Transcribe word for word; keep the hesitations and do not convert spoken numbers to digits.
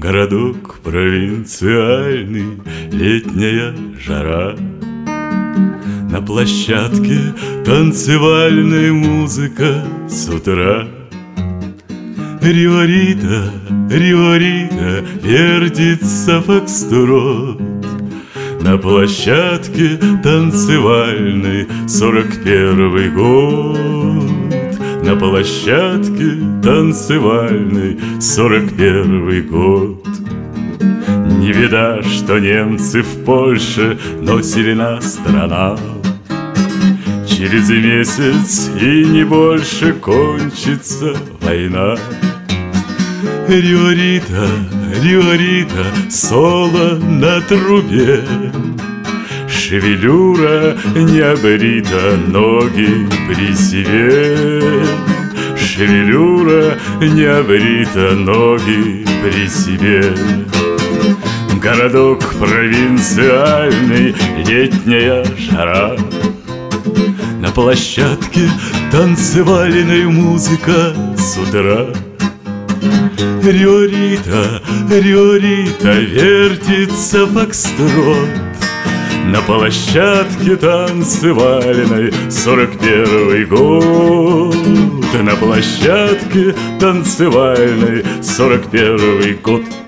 Городок провинциальный, летняя жара. На площадке танцевальная музыка с утра. Риорита, Риорита, вертится фокстрот. На площадке танцевальной сорок первый год. На площадке танцевальной сорок первый год. Не беда, что немцы в Польше носили нас страна. Через месяц и не больше кончится война. Риорита, Риорита, соло на трубе. Шевелюра не обрита, ноги при себе. Шевелюра не обрита, ноги при себе. Городок провинциальный, летняя жара. На площадке танцевальная музыка с утра. Риорита, Риорита, вертится фокстрот. На площадке танцевальной сорок первый год. На площадке танцевальной сорок первый год.